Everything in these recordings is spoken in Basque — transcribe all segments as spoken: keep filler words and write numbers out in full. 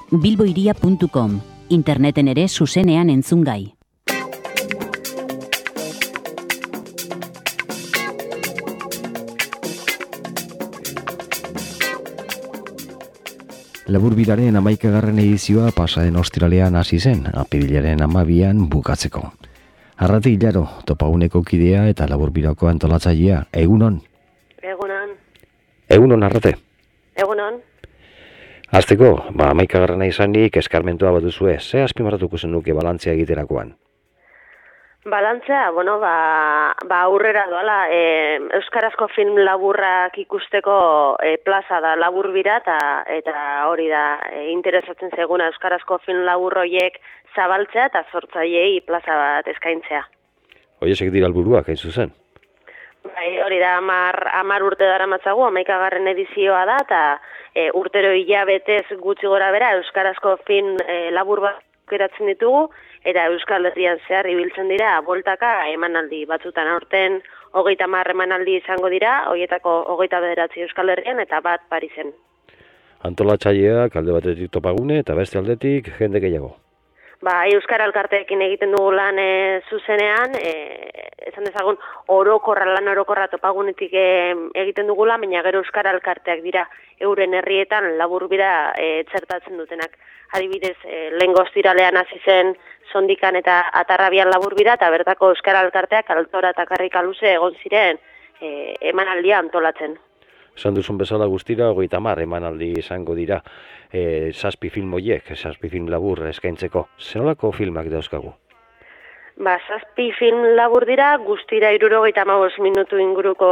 bilboiria puntu com, interneten ere zuzenean entzungai. Laburbiraren hamaikagarren edizioa pasaden ostiralean hasi zen, apirilaren hamabian bukatzeko. Arrate Hilaro, topaguneko kidea eta Laburbirako antolatzailea, egunon? Egunon. Egunon, Arrate? Egunon. Hasteko, ba, hamaikagarrena izanik eskarmentua bat duzue, ze azpimarratuko zenuke balantzea egiterakoan? Balantzea, bueno, ba, ba aurrera doala, e, euskarazko film laburrak ikusteko e, plaza da Laburbira, eta, eta hori da, e, interesatzen zeguna euskarazko film labur horiek zabaltzea eta sortzaileei plaza bat eskaintzea. Hoiesek dira helburuak, hain zuzen? Bai, hori da, amar, amar urte dara matzagu, hamaikagarren edizioa da, eta e, urtero hilabetez gutxi gora bera euskarazko film e, labur bat aukeratzen ditugu, eta Euskal Herrian zehar ibiltzen dira, boltaka emanaldi batzutan aurten hogeita hamar emanaldi izango dira, horietako hogeita bederatzi Euskal Herrian eta bat Parisen. Antolatzaileak alde batetik topagune eta beste aldetik jende gehiago. Ba, Euskara Elkarteekin egiten dugu lan e, zuzenean, e, esan dezagun orokorra, lan orokorra topagunetik e, egiten dugula, baina gero Euskara Elkarteak dira euren herrietan Laburbira e, txertatzen dutenak. Adibidez, e, lehengo ostiralean hasi zen Sondikan eta Atarrabian Laburbira, eta bertako Euskara Elkarteak Altora eta Karrikaluze egon ziren e, emanaldia antolatzen. Esan duzun bezala guztira, hogeita hamar emanaldi izango dira e, zazpi film hoiek, zazpi film labur eskaintzeko. Zenolako filmak dauzkagu? Ba, zazpi film labur dira, guztira hirurogeita hamabost minutu inguruko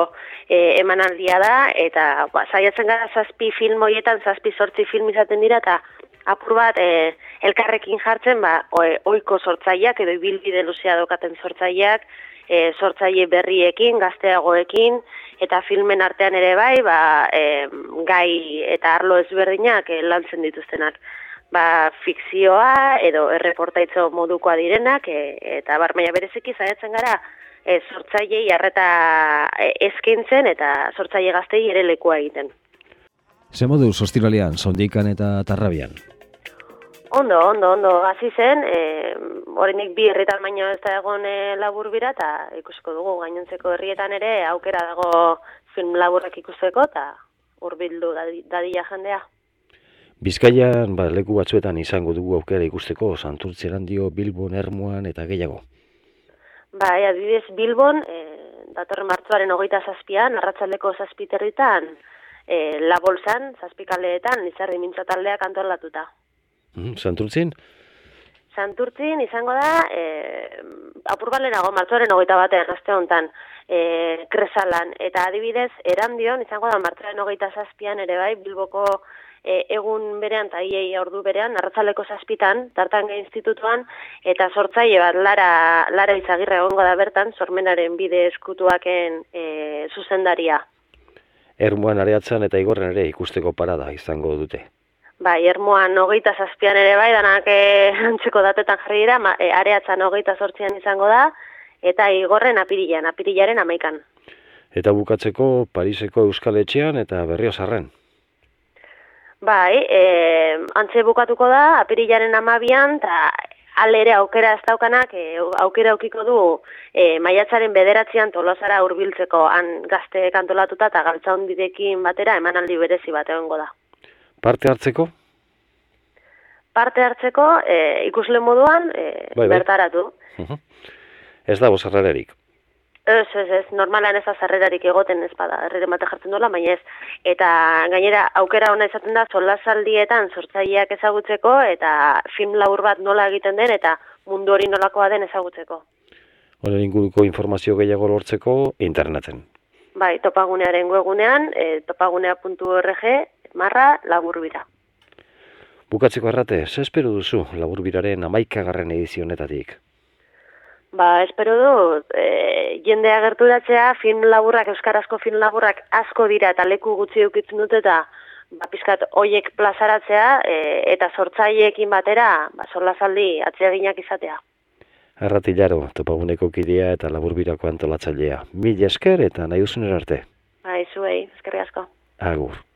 e, emanaldia da, eta ba, saiatzen gara zazpi film horietan, zazpi sortzi film izaten dira, eta apur bat e, elkarrekin jartzen, ba, ohiko sortzaileak edo ibilbide luzea daukaten sortzaileak, e, sortzaile berriekin, gazteagoekin, eta filmen artean ere bai, ba, e, gai eta arlo ezberdinak e, lantzen dituztenak. Ba, fikzioa edo erreportaitzo modukoa direnak, e, eta barmaia bereziki zaiatzen gara e, sortzailei arreta e, eskaintzen eta sortzaile gaztei ere lekua egiten. Ze modu ostiralean, Sondikan eta Atarrabian? Ondo, ondo, ondo, hasi zen, e, oraindik bi herritan baino ez da egon e, Laburbira, eta ikusiko dugu gainontzeko herrietan ere aukera dago film laburrak ikusteko, eta hurbildu dadila jendea. Bizkaian, ba, leku batzuetan izango dugu aukera ikusteko, Santurtzi Erandio, Bilbon, Ermuan eta gehiago. Bai, adibidez Bilbon, e, datorren martxoaren hogeita zazpian, arratsaldeko zazpiterritan, e, La Bolsan, zazpikaleetan, Lizardi mintza taldeak antolatuta. Mm, Santurtzin? Santurtzin izango da, e, apur balenago, martxoaren hogeita batean, aste honetan, e, Kresalan, eta adibidez, Erandion, izango da, martxoaren hogeita zazpian ere bai, Bilboko e, egun berean, eta iei ordu berean, arratzaleko zazpitan, Tartanga Institutuan, eta sortzaile bat, Lara, Lara Izagirre egongo da bertan, sormenaren bide eskutuaken e, zuzendaria. Ermuan areatzen eta Igorren ere ikusteko parada izango dute. Bai, Ermuan hogeita zazpian ere bai, danak e, antzeko datetan jarri dira, ma, e, areatzen hogeita zortzian izango da, eta Igorren apirilean, apirilaren amaikan. Eta bukatzeko Pariseko Euskal Etxean eta Berriozarren. Bai, e, antze bukatuko da, apirilaren amabian, eta alere aukera ez daukanak, e, aukera aukiko du e, maiatzaren bederatzean Tolosara hurbiltzeko han gazte kantolatuta eta galtzaundidekin batera emanaldi berezi bat egongo da. Parte hartzeko? Parte hartzeko, e, ikusle moduan, e, bai, bai. Bertaratu. Uh-huh. Ez dago sarrerarik? Ez, ez, ez, normalan ez da sarrerarik egoten ez bada, erreren bate jartzen dola, baina ez. Eta gainera aukera ona izaten da, solasaldietan sortzaileak ezagutzeko, eta film labur bat nola egiten den, eta mundu hori nolakoa den ezagutzeko. Honen inguruko informazio gehiago lortzeko interneten. Bai, topagunearen webgunean, e, topagunea puntu org, marra Laburbira. Bukatzeko Arrate, ze espero duzu Laburbiraren hamaikagarren edizionetatik? Ba, espero dut, e, jendea gerturatzea, film laburrak, euskarazko film laburrak asko dira eta leku gutxi eukitzen dut eta ba, pizkat hoiek plazaratzea e, eta sortzaileekin batera ba, solasaldi atseginak izatea. Arrate Hilaro, topaguneko kidea eta Laburbirako antolatzailea. Mil esker eta nahi duzunera arte. Bai, zuei, eskerrik asko. Agur.